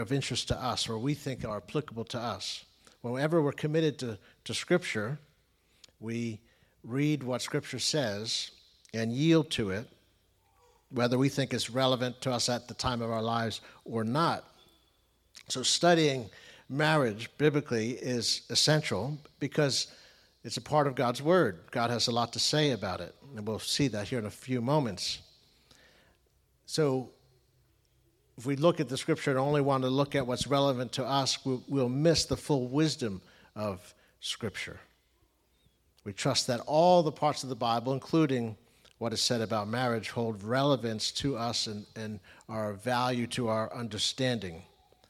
of interest to us or we think are applicable to us. Whenever we're committed to Scripture, we read what Scripture says and yield to it, whether we think it's relevant to us at the time of our lives or not. So studying marriage biblically is essential because it's a part of God's Word. God has a lot to say about it, and we'll see that here in a few moments. So if we look at the Scripture and only want to look at what's relevant to us, we'll miss the full wisdom of Scripture. We trust that all the parts of the Bible, including what is said about marriage, hold relevance to us and are of value to our understanding.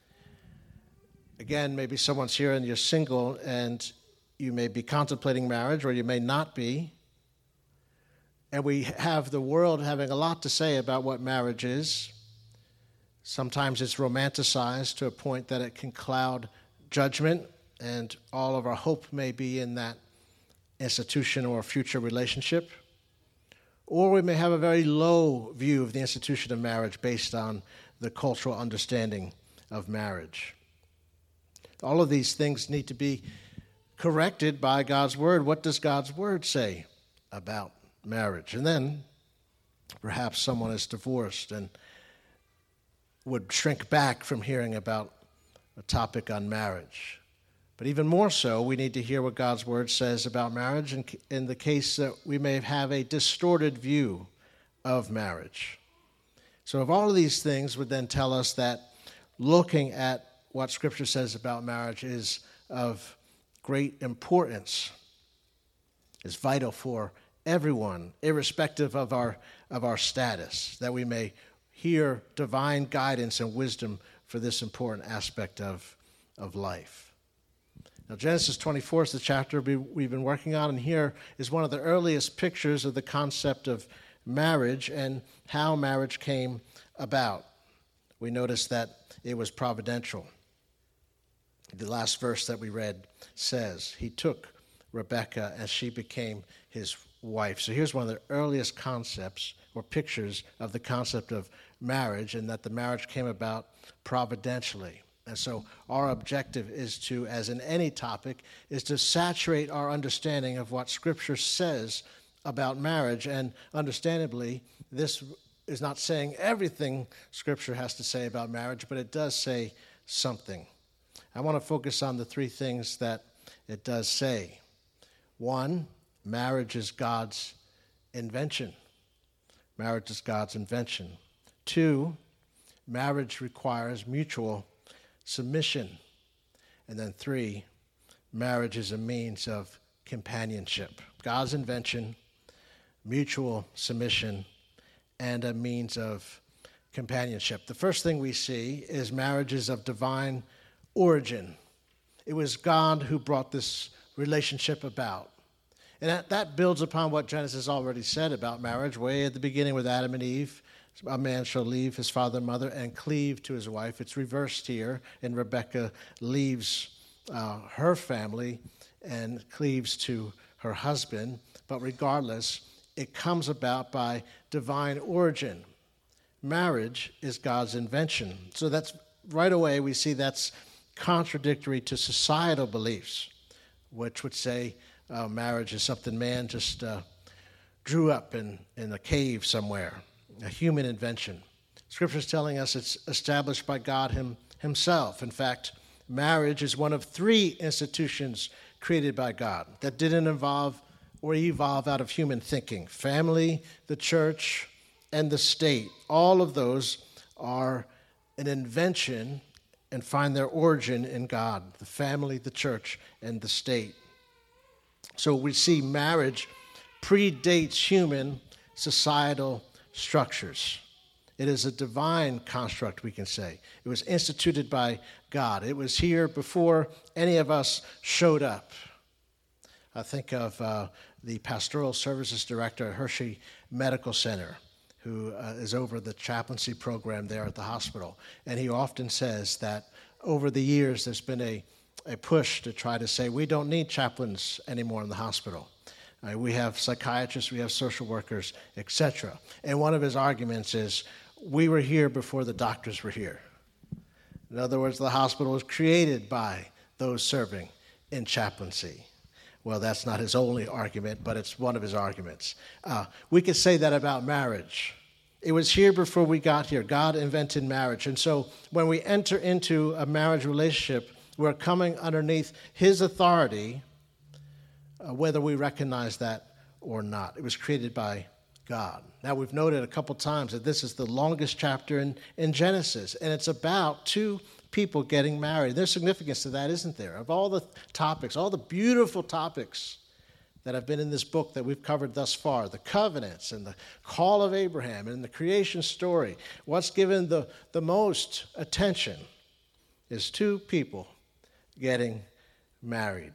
Again, maybe someone's here and you're single and you may be contemplating marriage or you may not be. And we have the world having a lot to say about what marriage is. Sometimes it's romanticized to a point that it can cloud judgment, and all of our hope may be in that institution or future relationship. Or we may have a very low view of the institution of marriage based on the cultural understanding of marriage. All of these things need to be corrected by God's Word. What does God's Word say about marriage? And then perhaps someone is divorced and would shrink back from hearing about a topic on marriage. But even more so, we need to hear what God's Word says about marriage in the case that we may have a distorted view of marriage. So if all of these things would then tell us that looking at what Scripture says about marriage is of great importance, is vital for everyone, irrespective of our status, that we may hear divine guidance and wisdom for this important aspect of life. Now, Genesis 24 is the chapter we've been working on, and here is one of the earliest pictures of the concept of marriage and how marriage came about. We notice that it was providential. The last verse that we read says, he took Rebekah and she became his wife. So here's one of the earliest concepts or pictures of the concept of marriage, and that the marriage came about providentially. And so our objective is to, as in any topic, is to saturate our understanding of what Scripture says about marriage. And understandably, this is not saying everything Scripture has to say about marriage, but it does say something. I want to focus on the three things that it does say. One, marriage is God's invention. Marriage is God's invention. Two, marriage requires mutual submission. And then three, marriage is a means of companionship. God's invention, mutual submission, and a means of companionship. The first thing we see is marriage is of divine origin. It was God who brought this relationship about. And that builds upon what Genesis already said about marriage, way at the beginning with Adam and Eve. A man shall leave his father and mother and cleave to his wife. It's reversed here, and Rebekah leaves her family and cleaves to her husband. But regardless, it comes about by divine origin. Marriage is God's invention. So that's right away we see that's contradictory to societal beliefs, which would say marriage is something man just drew up in a cave somewhere, a human invention. Scripture is telling us it's established by God himself. In fact, marriage is one of three institutions created by God that didn't involve or evolve out of human thinking. Family, the church, and the state. All of those are an invention and find their origin in God, the family, the church, and the state. So we see marriage predates human societal structures. It is a divine construct, we can say. It was instituted by God. It was here before any of us showed up. I think of the pastoral services director at Hershey Medical Center, who is over the chaplaincy program there at the hospital. And he often says that over the years there's been a push to try to say we don't need chaplains anymore in the hospital. We have psychiatrists, we have social workers, etc. And one of his arguments is, we were here before the doctors were here. In other words, the hospital was created by those serving in chaplaincy. Well, that's not his only argument, but it's one of his arguments. We could say that about marriage. It was here before we got here. God invented marriage. And so when we enter into a marriage relationship, we're coming underneath his authority, whether we recognize that or not. It was created by God. Now, we've noted a couple times that this is the longest chapter in Genesis, and it's about two people getting married. There's significance to that, isn't there? Of all the topics, all the beautiful topics that have been in this book that we've covered thus far, the covenants and the call of Abraham and the creation story, what's given the most attention is two people getting married.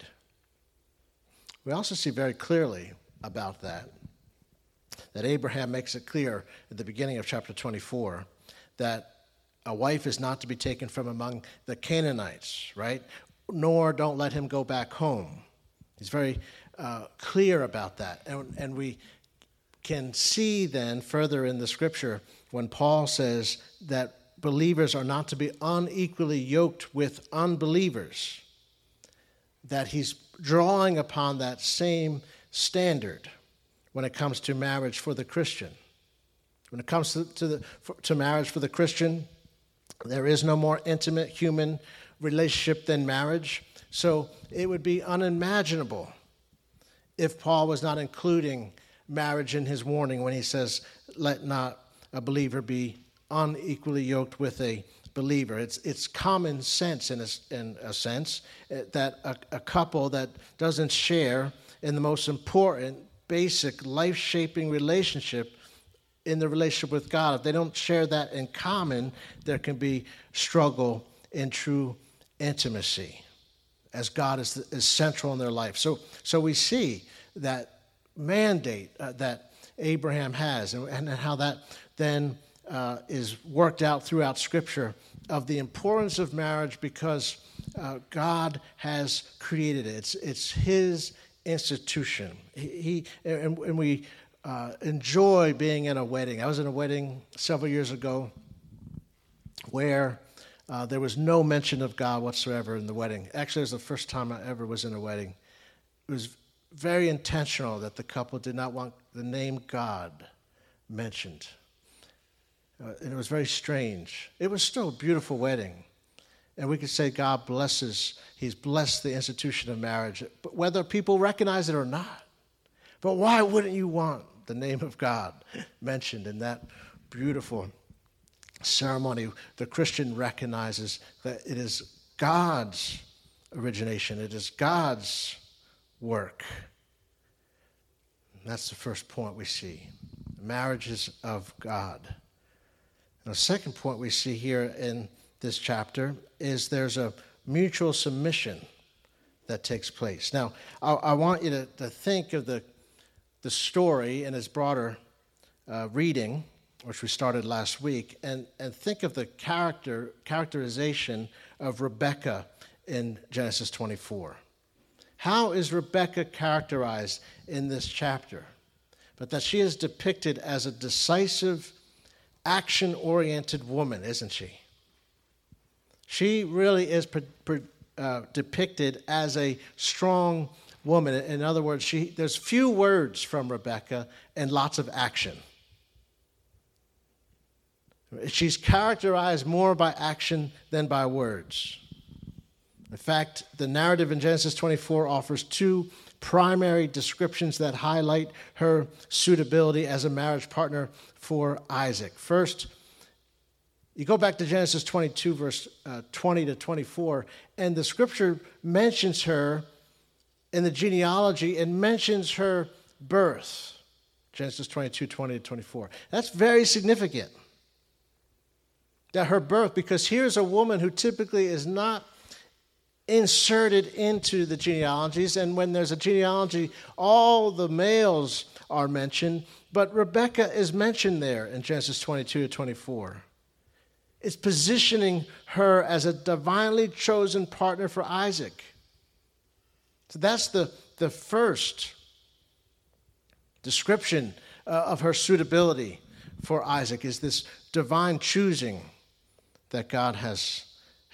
We also see very clearly about that Abraham makes it clear at the beginning of chapter 24 that a wife is not to be taken from among the Canaanites, right? Nor don't let him go back home. He's very clear about that. And we can see then further in the scripture when Paul says that believers are not to be unequally yoked with unbelievers, that he's drawing upon that same standard when it comes to marriage for the Christian. When it comes to marriage for the Christian, there is no more intimate human relationship than marriage. So it would be unimaginable if Paul was not including marriage in his warning when he says, let not a believer be unequally yoked with a believer. It's common sense in a sense that a couple that doesn't share in the most important, basic, life-shaping relationship in the relationship with God, if they don't share that in common, there can be struggle in true intimacy as God is central in their life. So we see that mandate that Abraham has and how that then is worked out throughout Scripture of the importance of marriage because God has created it. It's his institution. And we enjoy being in a wedding. I was in a wedding several years ago where there was no mention of God whatsoever in the wedding. Actually, it was the first time I ever was in a wedding. It was very intentional that the couple did not want the name God mentioned. And it was very strange. It was still a beautiful wedding. And we could say God blesses, he's blessed the institution of marriage, but whether people recognize it or not. But why wouldn't you want the name of God mentioned in that beautiful ceremony? The Christian recognizes that it is God's origination. It is God's work. And that's the first point we see. Marriage is of God. And the second point we see here in this chapter is there's a mutual submission that takes place. Now, I want you to think of the story in its broader reading, which we started last week, and think of the characterization of Rebekah in Genesis 24. How is Rebekah characterized in this chapter? But that she is depicted as a decisive, action-oriented woman, isn't she? She really is depicted as a strong woman. In other words, there's few words from Rebekah and lots of action. She's characterized more by action than by words. In fact, the narrative in Genesis 24 offers two primary descriptions that highlight her suitability as a marriage partner for Isaac. First, you go back to Genesis 22, verse 20 to 24, and the scripture mentions her in the genealogy and mentions her birth. Genesis 22, 20 to 24. That's very significant. That her birth, because here's a woman who typically is not inserted into the genealogies, and when there's a genealogy, all the males are mentioned, but Rebekah is mentioned there in Genesis 22 to 24. It's positioning her as a divinely chosen partner for Isaac. So that's the first description of her suitability for Isaac, is this divine choosing that God has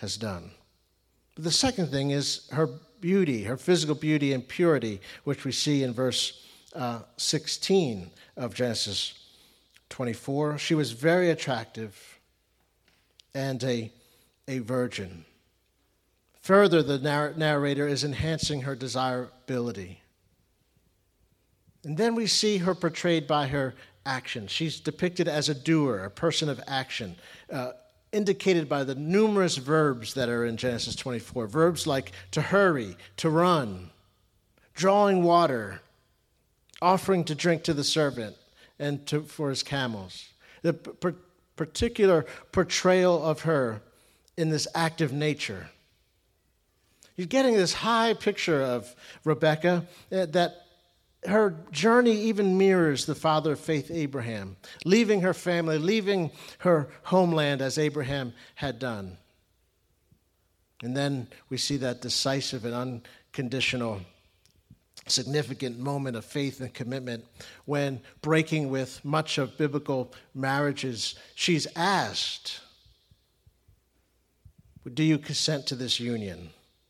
has done. But the second thing is her beauty, her physical beauty and purity, which we see in verse 16 of Genesis 24. She was very attractive and a virgin. Further, the narrator is enhancing her desirability. And then we see her portrayed by her action. She's depicted as a doer, a person of action, indicated by the numerous verbs that are in Genesis 24. Verbs like to hurry, to run, drawing water, offering to drink to the servant and for his camels. The particular portrayal of her in this active nature. You're getting this high picture of Rebekah that her journey even mirrors the father of faith, Abraham, leaving her family, leaving her homeland as Abraham had done. And then we see that decisive and unconditional, significant moment of faith and commitment when, breaking with much of biblical marriages, she's asked, do you consent to this union?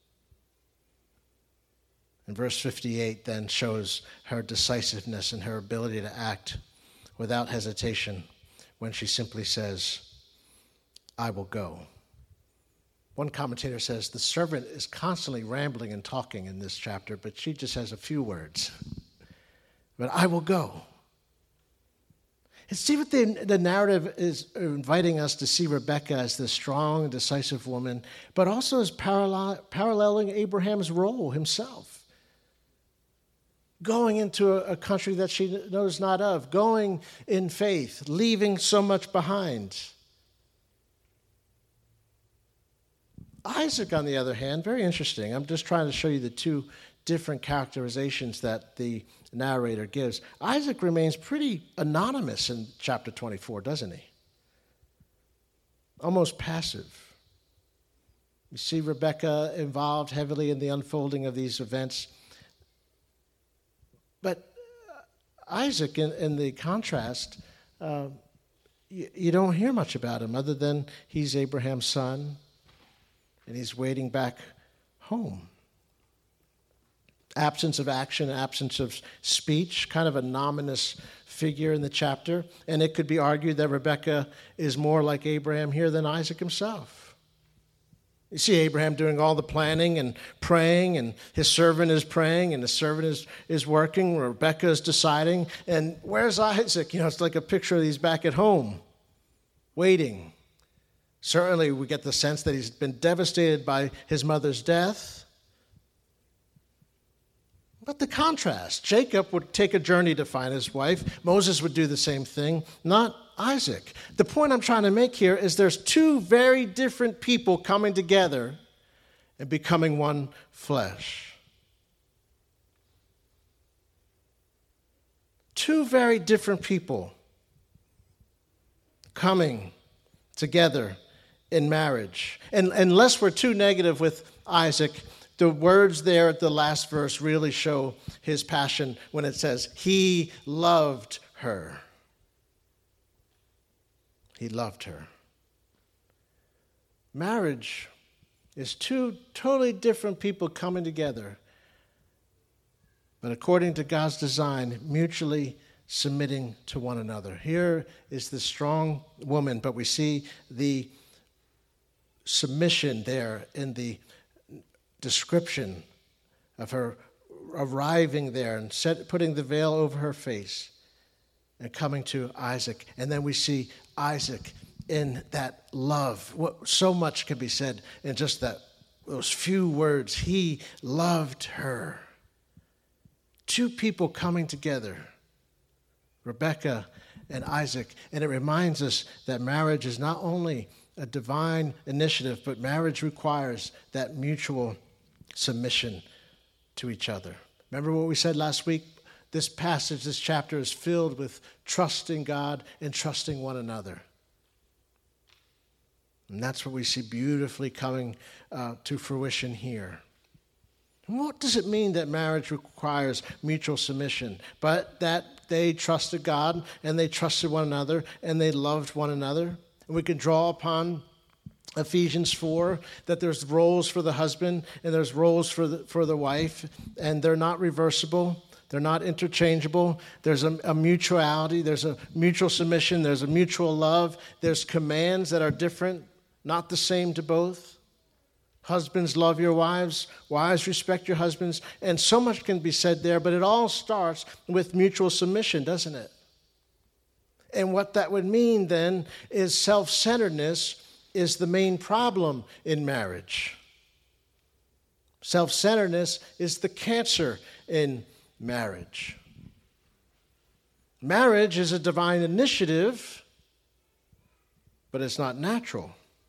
And verse 58 then shows her decisiveness and her ability to act without hesitation when she simply says, I will go. One commentator says the servant is constantly rambling and talking in this chapter, but she just has a few words. But I will go. And see what the narrative is inviting us to see Rebekah as this strong, decisive woman, but also as paralleling Abraham's role himself. Going into a country that she knows not of, going in faith, leaving so much behind. Isaac, on the other hand, very interesting. I'm just trying to show you the two different characterizations that the narrator gives. Isaac remains pretty anonymous in chapter 24, doesn't he? Almost passive. You see Rebekah involved heavily in the unfolding of these events. But Isaac, in the contrast, you don't hear much about him other than he's Abraham's son and he's waiting back home. Absence of action, absence of speech, kind of an ominous figure in the chapter. And it could be argued that Rebekah is more like Abraham here than Isaac himself. You see Abraham doing all the planning and praying, and his servant is praying, and the servant is working. Rebekah is deciding, and where's Isaac? It's like a picture of he's back at home, waiting. Certainly, we get the sense that he's been devastated by his mother's death. But the contrast, Jacob would take a journey to find his wife. Moses would do the same thing, not Isaac. The point I'm trying to make here is there's two very different people coming together and becoming one flesh. Two very different people coming together in marriage. And unless we're too negative with Isaac, the words there at the last verse really show his passion when it says, he loved her. He loved her. Marriage is two totally different people coming together, but according to God's design, mutually submitting to one another. Here is the strong woman, but we see the submission there in the description of her arriving there and putting the veil over her face and coming to Isaac. And then we see Isaac in that love. So much can be said in just those few words. He loved her. Two people coming together, Rebekah and Isaac. And it reminds us that marriage is not only a divine initiative, but marriage requires that mutual submission to each other. Remember what we said last week? This passage, this chapter is filled with trusting God and trusting one another. And that's what we see beautifully coming to fruition here. And what does it mean that marriage requires mutual submission? But that they trusted God and they trusted one another and they loved one another. And we can draw upon Ephesians 4, that there's roles for the husband and there's roles for the wife, and they're not reversible. They're not interchangeable. There's a mutuality. There's a mutual submission. There's a mutual love. There's commands that are different, not the same to both. Husbands, love your wives. Wives, respect your husbands. And so much can be said there, but it all starts with mutual submission, doesn't it? And what that would mean then is self-centeredness is the main problem in marriage. Self-centeredness is the cancer in marriage. Marriage is a divine initiative, but it's not natural.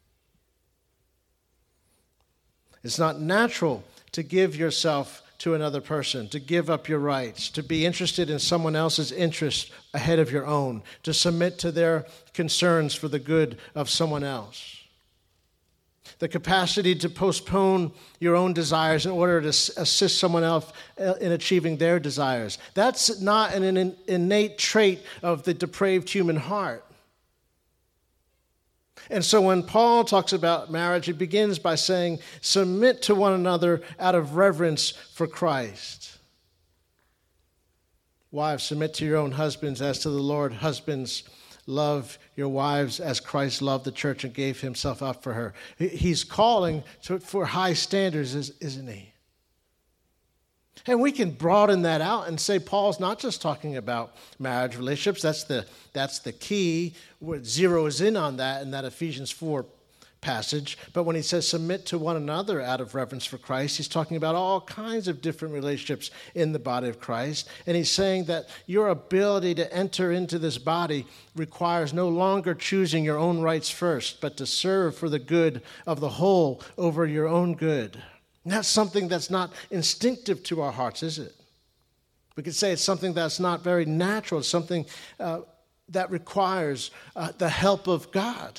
It's not natural to give yourself to another person, to give up your rights, to be interested in someone else's interest ahead of your own, to submit to their concerns for the good of someone else. The capacity to postpone your own desires in order to assist someone else in achieving their desires. That's not an innate trait of the depraved human heart. And so when Paul talks about marriage, he begins by saying, submit to one another out of reverence for Christ. Wives, submit to your own husbands as to the Lord. Husbands, love your wives as Christ loved the church and gave himself up for her. He's calling for high standards, isn't he? And we can broaden that out and say Paul's not just talking about marriage relationships. That's the key. What zeroes in on that in that Ephesians 4 passage. But when he says submit to one another out of reverence for Christ, he's talking about all kinds of different relationships in the body of Christ. And he's saying that your ability to enter into this body requires no longer choosing your own rights first, but to serve for the good of the whole over your own good. And that's something that's not instinctive to our hearts, is it? We could say it's something that's not very natural. It's something that requires the help of God.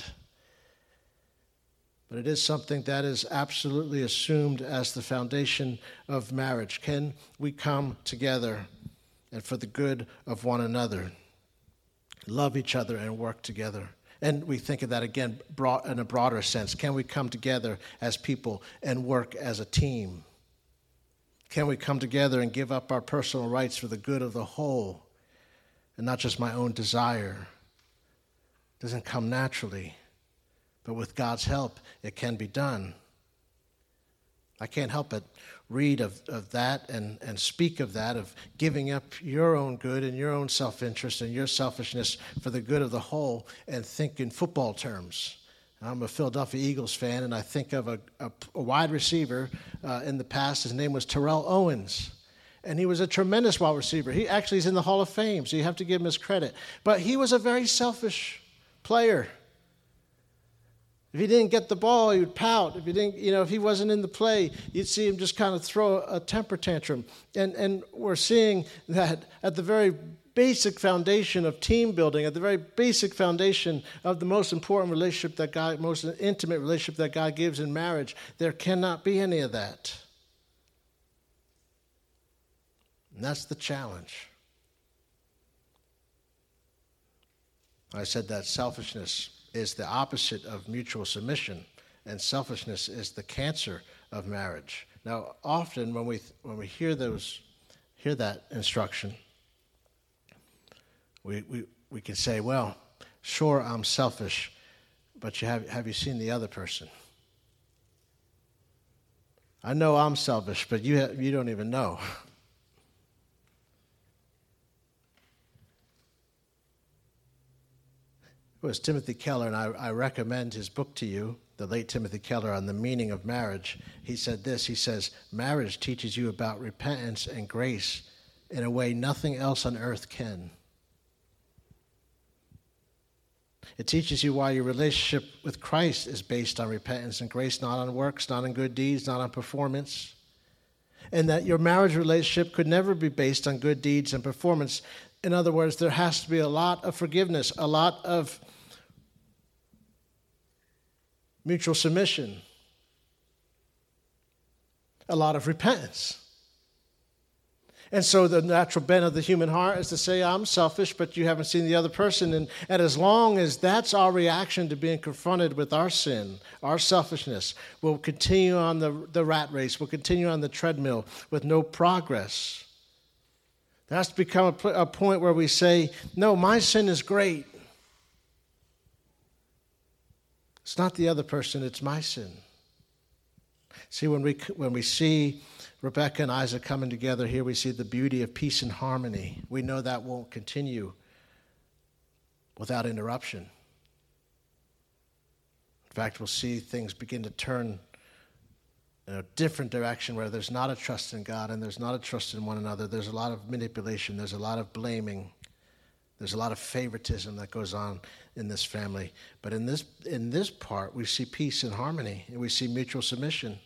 But it is something that is absolutely assumed as the foundation of marriage. Can we come together and for the good of one another, love each other and work together? And we think of that again in a broader sense. Can we come together as people and work as a team? Can we come together and give up our personal rights for the good of the whole and not just my own desire? It doesn't come naturally, but with God's help, it can be done. I can't help but read of that and speak of that, of giving up your own good and your own self-interest and your selfishness for the good of the whole, and think in football terms. I'm a Philadelphia Eagles fan, and I think of a wide receiver in the past. His name was Terrell Owens, and he was a tremendous wide receiver. He actually is in the Hall of Fame, so you have to give him his credit. But he was a very selfish player. If he didn't get the ball, he would pout. If he didn't, if he wasn't in the play, you'd see him just kind of throw a temper tantrum. And we're seeing that at the very basic foundation of team building, at the very basic foundation of the most important relationship that God, most intimate relationship that God gives in marriage, there cannot be any of that. And that's the challenge. I said that selfishness is the opposite of mutual submission, and selfishness is the cancer of marriage. Now, often when we hear that instruction, we can say, well, sure, I'm selfish, but have you seen the other person? I know I'm selfish, but you don't even know. It was Timothy Keller, and I recommend his book to you, the late Timothy Keller, on the meaning of marriage. He said this, he says, marriage teaches you about repentance and grace in a way nothing else on earth can. It teaches you why your relationship with Christ is based on repentance and grace, not on works, not on good deeds, not on performance. And that your marriage relationship could never be based on good deeds and performance. In other words, there has to be a lot of forgiveness, a lot of mutual submission, a lot of repentance. And so the natural bent of the human heart is to say, I'm selfish, but you haven't seen the other person. And as long as that's our reaction to being confronted with our sin, our selfishness, we'll continue on the rat race. We'll continue on the treadmill with no progress. There has to become a point where we say, no, my sin is great. It's not the other person, it's my sin. See, when we see Rebekah and Isaac coming together here, we see the beauty of peace and harmony. We know that won't continue without interruption. In fact, we'll see things begin to turn in a different direction where there's not a trust in God and there's not a trust in one another. There's a lot of manipulation. There's a lot of blaming. There's a lot of favoritism that goes on in this family. But in this part, we see peace and harmony, and we see mutual submission.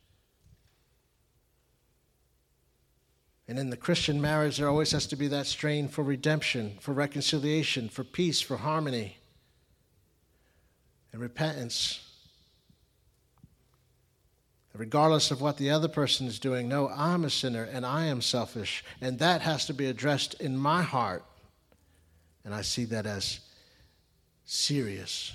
And in the Christian marriage, there always has to be that strain for redemption, for reconciliation, for peace, for harmony, and repentance. Regardless of what the other person is doing, no, I'm a sinner and I am selfish, and that has to be addressed in my heart. And I see that as serious.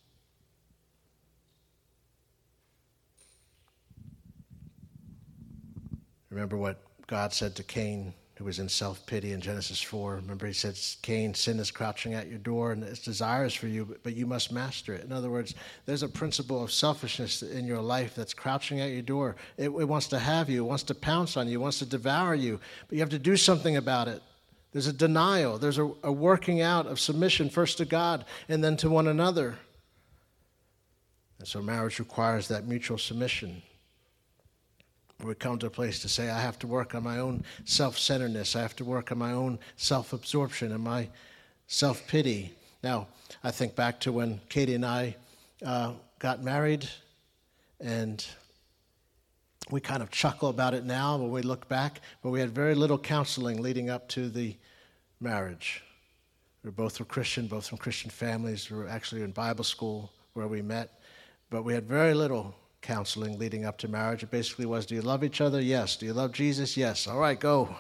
Remember what God said to Cain, who was in self-pity in Genesis 4. Remember, he said, Cain, sin is crouching at your door, and its desires for you, but you must master it. In other words, there's a principle of selfishness in your life that's crouching at your door. It wants to have you. It wants to pounce on you. It wants to devour you. But you have to do something about it. There's a denial. There's a working out of submission first to God and then to one another. And so marriage requires that mutual submission. We come to a place to say, I have to work on my own self-centeredness. I have to work on my own self-absorption and my self-pity. Now, I think back to when Katie and I got married, and we kind of chuckle about it now when we look back, but we had very little counseling leading up to the marriage. We both were Christian, both from Christian families. We were actually in Bible school where we met, but we had very little counseling leading up to marriage. It basically was, do you love each other? Yes. Do you love Jesus? Yes. All right, go.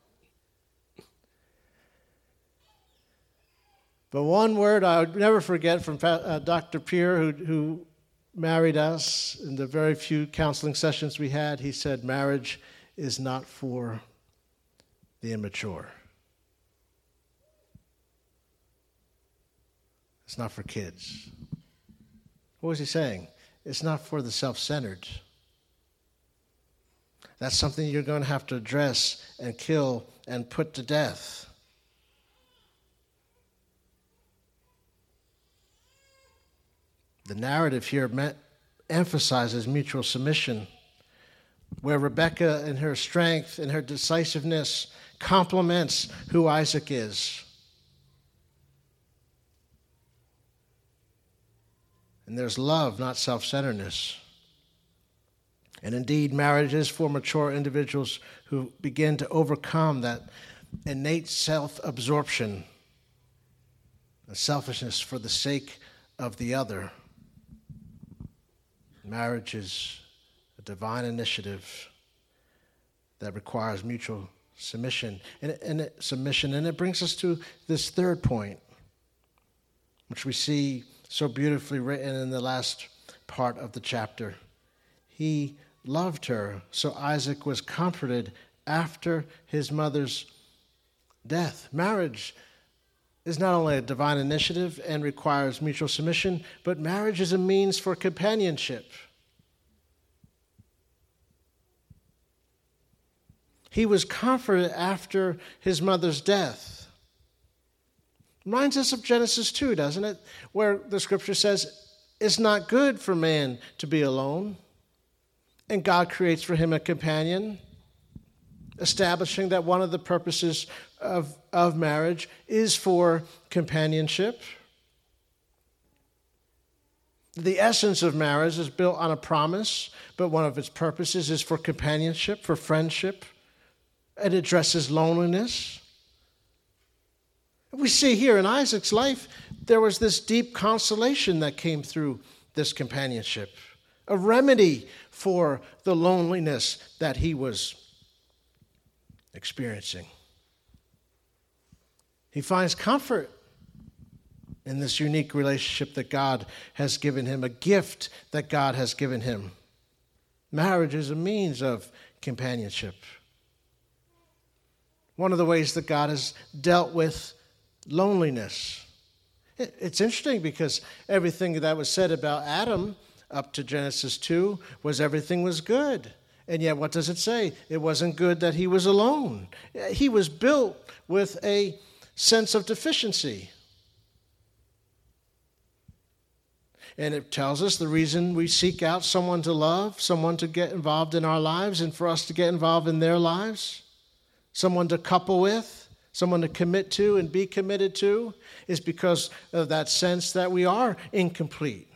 But one word I would never forget from Dr. Peer, who married us in the very few counseling sessions we had, he said, marriage is not for the immature. It's not for kids. What was he saying? It's not for the self-centered. That's something you're going to have to address and kill and put to death. The narrative here emphasizes mutual submission, where Rebekah in her strength and her decisiveness complements who Isaac is. And there's love, not self-centeredness. And indeed, marriage is for mature individuals who begin to overcome that innate self-absorption and selfishness for the sake of the other. Marriage is a divine initiative that requires mutual submission. And it brings us to this third point, which we see so beautifully written in the last part of the chapter. He loved her, so Isaac was comforted after his mother's death. Marriage is not only a divine initiative and requires mutual submission, but marriage is a means for companionship. He was comforted after his mother's death. Reminds us of Genesis 2, doesn't it? Where the scripture says, it's not good for man to be alone. And God creates for him a companion, establishing that one of the purposes of marriage is for companionship. The essence of marriage is built on a promise, but one of its purposes is for companionship, for friendship. It addresses loneliness. We see here in Isaac's life, there was this deep consolation that came through this companionship, a remedy for the loneliness that he was experiencing. He finds comfort in this unique relationship that God has given him, a gift that God has given him. Marriage is a means of companionship. One of the ways that God has dealt with loneliness. It's interesting because everything that was said about Adam up to Genesis 2 was everything was good. And yet what does it say? It wasn't good that he was alone. He was built with a sense of deficiency. And it tells us the reason we seek out someone to love, someone to get involved in our lives and for us to get involved in their lives, someone to couple with, someone to commit to and be committed to, is because of that sense that we are incomplete.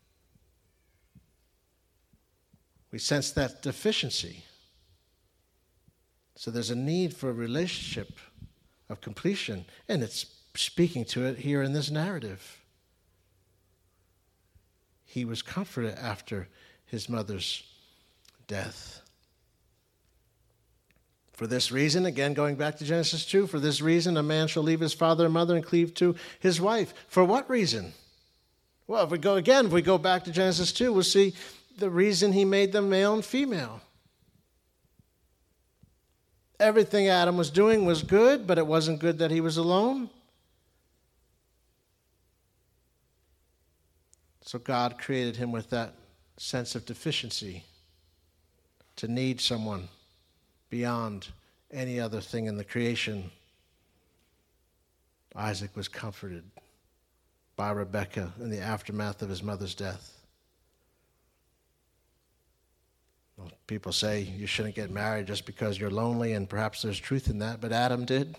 We sense that deficiency. So there's a need for a relationship of completion, and it's speaking to it here in this narrative. He was comforted after his mother's death. For this reason, again going back to Genesis 2, for this reason a man shall leave his father and mother and cleave to his wife. For what reason? Well, if we go back to Genesis 2, we'll see the reason he made them male and female. Everything Adam was doing was good, but it wasn't good that he was alone. So God created him with that sense of deficiency, to need someone beyond any other thing in the creation. Isaac was comforted by Rebekah in the aftermath of his mother's death. Well, people say you shouldn't get married just because you're lonely, and perhaps there's truth in that, but Adam did.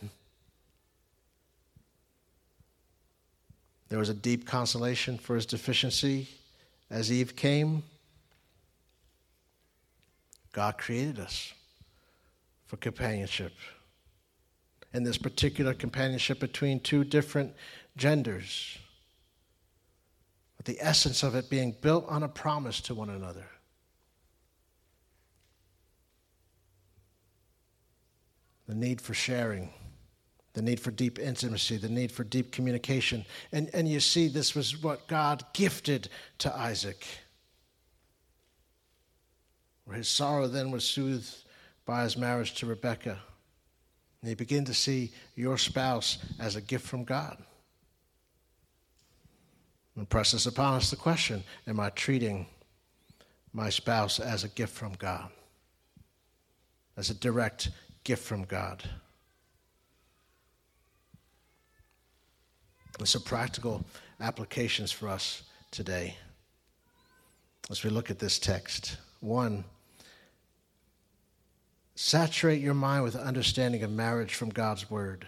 There was a deep consolation for his deficiency as Eve came. God created us for companionship. And this particular companionship between two different genders, with the essence of it being built on a promise to one another. The need for sharing, the need for deep intimacy, the need for deep communication. And you see, this was what God gifted to Isaac, where his sorrow then was soothed by his marriage to Rebekah. And you begin to see your spouse as a gift from God. And presses upon us the question, am I treating my spouse as a gift from God? As a direct gift from God? And some practical applications for us today as we look at this text. One, saturate your mind with an understanding of marriage from God's word.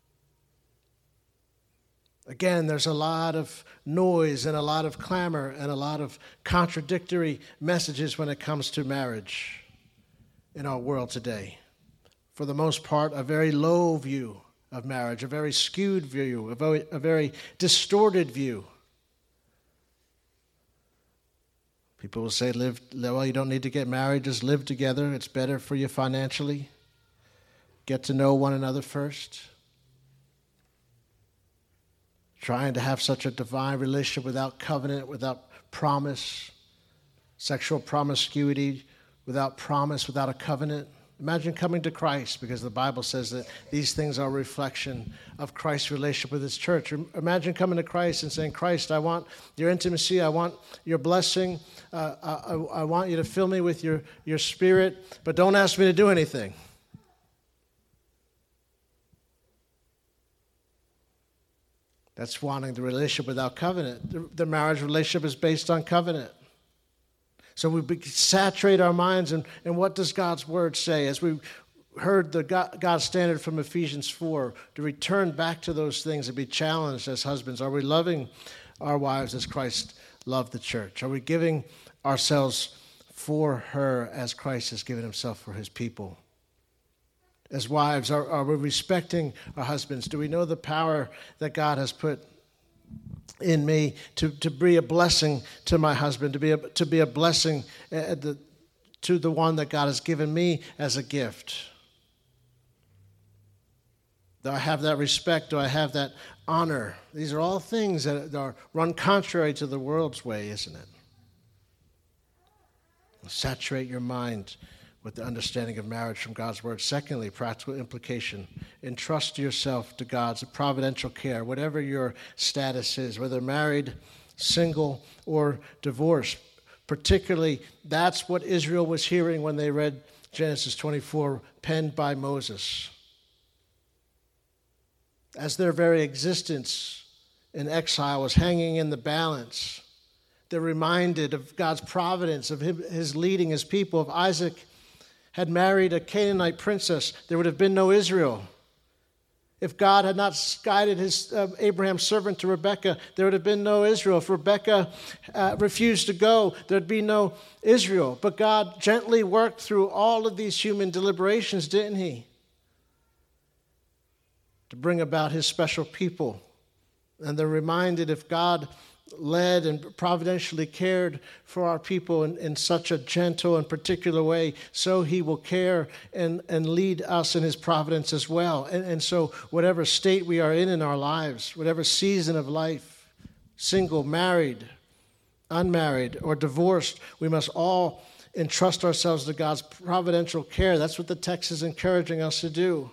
Again, there's a lot of noise and a lot of clamor and a lot of contradictory messages when it comes to marriage in our world today. For the most part, a very low view of marriage, a very skewed view, a very distorted view. People will say, well, you don't need to get married, just live together. It's better for you financially. Get to know one another first. Trying to have such a divine relationship without covenant, without promise, sexual promiscuity, without promise, without a covenant. Imagine coming to Christ, because the Bible says that these things are a reflection of Christ's relationship with his church. Imagine coming to Christ and saying, Christ, I want your intimacy, I want your blessing, I want you to fill me with your spirit, but don't ask me to do anything. That's wanting the relationship without covenant. The marriage relationship is based on covenant. So we saturate our minds, and what does God's word say? As we heard the God's standard from Ephesians 4, to return back to those things and be challenged as husbands. Are we loving our wives as Christ loved the church? Are we giving ourselves for her as Christ has given himself for his people? As wives, are we respecting our husbands? Do we know the power that God has put in me to be a blessing to my husband, to be a blessing to the one that God has given me as a gift? Do I have that respect? Do I have that honor? These are all things that run contrary to the world's way, isn't it? Saturate your mind with the understanding of marriage from God's word. Secondly, practical implication. Entrust yourself to God's providential care, whatever your status is, whether married, single, or divorced. Particularly, that's what Israel was hearing when they read Genesis 24, penned by Moses. As their very existence in exile was hanging in the balance, they're reminded of God's providence, of his leading his people. If Isaac had married a Canaanite princess, there would have been no Israel. If God had not guided his Abraham's servant to Rebekah, there would have been no Israel. If Rebekah refused to go, there'd be no Israel. But God gently worked through all of these human deliberations, didn't he? To bring about his special people. And they're reminded if God led and providentially cared for our people in such a gentle and particular way, so he will care and lead us in his providence as well. And so whatever state we are in our lives, whatever season of life, single, married, unmarried, or divorced, we must all entrust ourselves to God's providential care. That's what the text is encouraging us to do.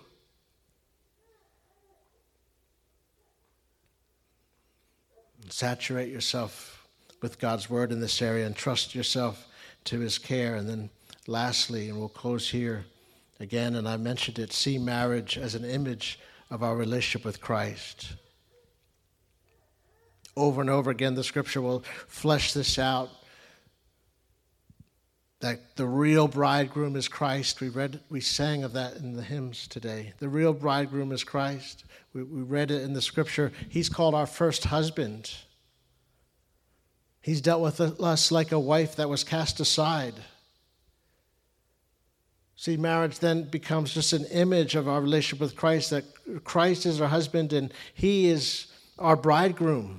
Saturate yourself with God's word in this area and trust yourself to his care. And then lastly, and we'll close here again, and I mentioned it, see marriage as an image of our relationship with Christ. Over and over again, the scripture will flesh this out, that the real bridegroom is Christ. We sang of that in the hymns today. The real bridegroom is Christ. We read it in the scripture. He's called our first husband. He's dealt with us like a wife that was cast aside. See, marriage then becomes just an image of our relationship with Christ, that Christ is our husband and he is our bridegroom.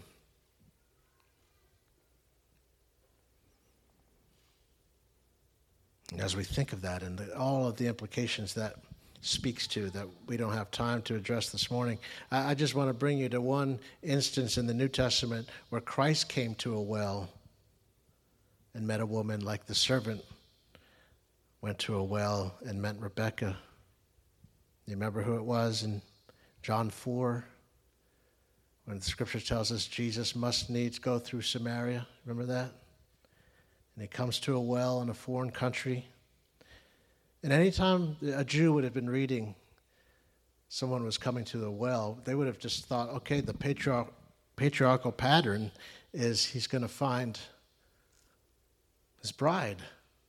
And as we think of that and all of the implications that speaks to that we don't have time to address this morning, I just want to bring you to one instance in the New Testament where Christ came to a well and met a woman, like the servant went to a well and met Rebekah. You remember who it was in John 4? When the scripture tells us Jesus must needs go through Samaria. Remember that? And he comes to a well in a foreign country. And anytime a Jew would have been reading someone was coming to the well, they would have just thought, okay, the patriarchal pattern is he's going to find his bride.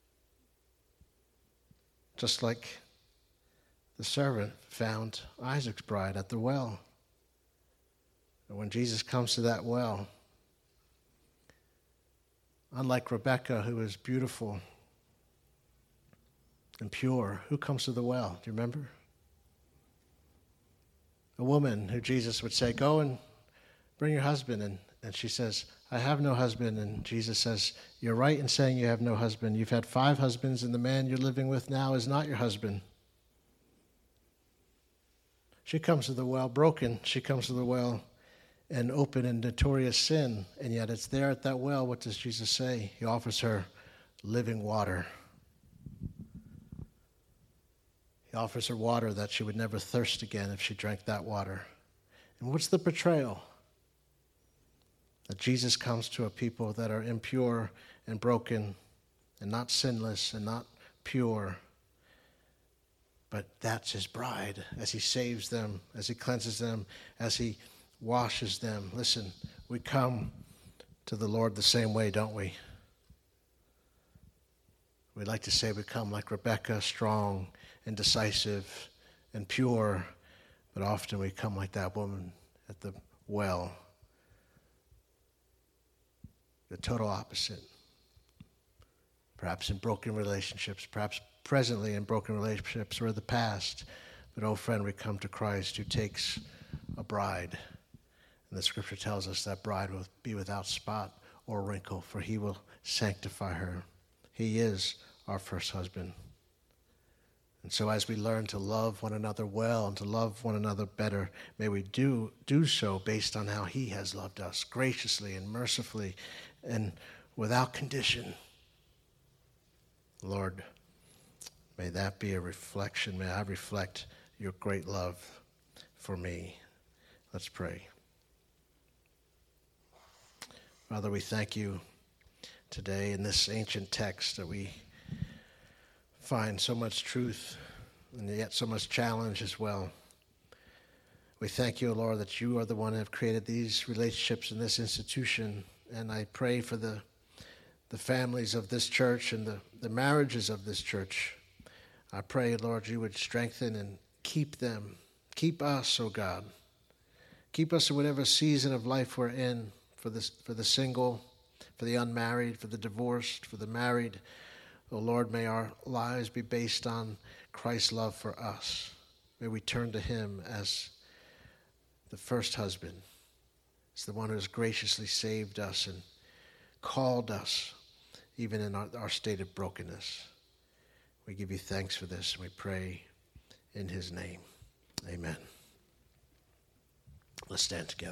Just like the servant found Isaac's bride at the well. And when Jesus comes to that well, unlike Rebekah, who is beautiful and pure, who comes to the well? Do you remember? A woman who Jesus would say, go and bring your husband. And she says, I have no husband. And Jesus says, you're right in saying you have no husband. You've had 5 husbands, and the man you're living with now is not your husband. She comes to the well broken. She comes to the well in open and notorious sin. And yet it's there at that well. What does Jesus say? He offers her living water. He offers her water that she would never thirst again if she drank that water. And what's the betrayal? That Jesus comes to a people that are impure and broken and not sinless and not pure. But that's his bride as he saves them, as he cleanses them, as he washes them. Listen, we come to the Lord the same way, don't we? We like to say we come like Rebekah, strong and decisive and pure, but often we come like that woman at the well. The total opposite. Perhaps in broken relationships, perhaps presently in broken relationships or the past. But, oh friend, we come to Christ who takes a bride. And the scripture tells us that bride will be without spot or wrinkle, for he will sanctify her. He is our first husband. And so as we learn to love one another well and to love one another better, may we do so based on how he has loved us graciously and mercifully and without condition. Lord, may that be a reflection. May I reflect your great love for me. Let's pray. Father, we thank you today in this ancient text that we find so much truth and yet so much challenge as well. We thank you, Lord, that you are the one who have created these relationships in this institution. And I pray for the families of this church and the marriages of this church. I pray, Lord, you would strengthen and keep them. Keep us, oh God. Keep us in whatever season of life we're in, for the single, for the unmarried, for the divorced, for the married. Oh Lord, may our lives be based on Christ's love for us. May we turn to him as the first husband, as the one who has graciously saved us and called us, even in our state of brokenness. We give you thanks for this, and we pray in his name. Amen. Let's stand together.